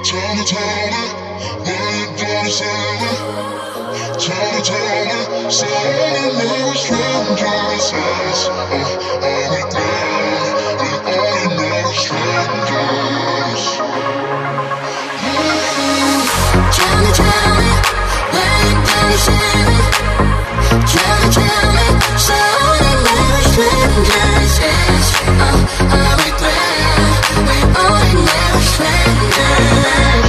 tell me, when you gonna save me? Tell me, so only know strangers is everything, and only know strangers. Tell me, when you gonna save me? Tell me, so only know strangers is everything, we only know strangers.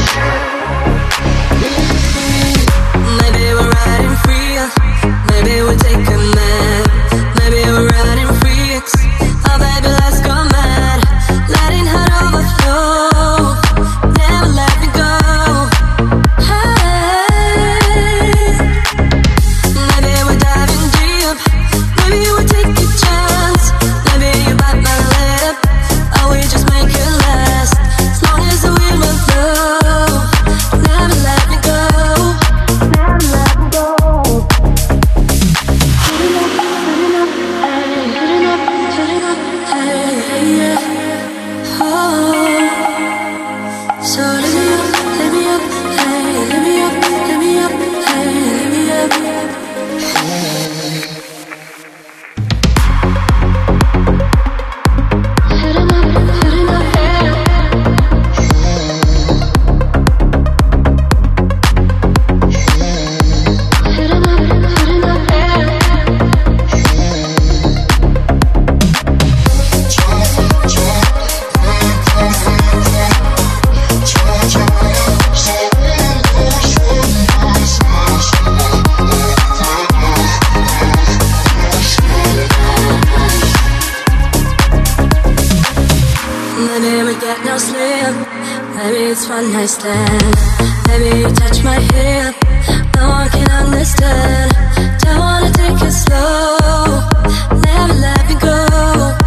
Maybe we're riding free, maybe we'll take a nap, maybe we're riding freaks. Oh baby, let's go mad, letting heart overflow, never let me go. Hey, maybe we're diving deep, maybe we'll take a chance, maybe you bite my lip, or we just make it last. As long as the wind will blow, never let me go. So let me up, hey, let me up, hey, let me up. Heading up, hey. Heading up, hey. Maybe we get no sleep, maybe it's one night stand, maybe you touch my hip, no one can understand. Don't wanna take it slow, never let me go.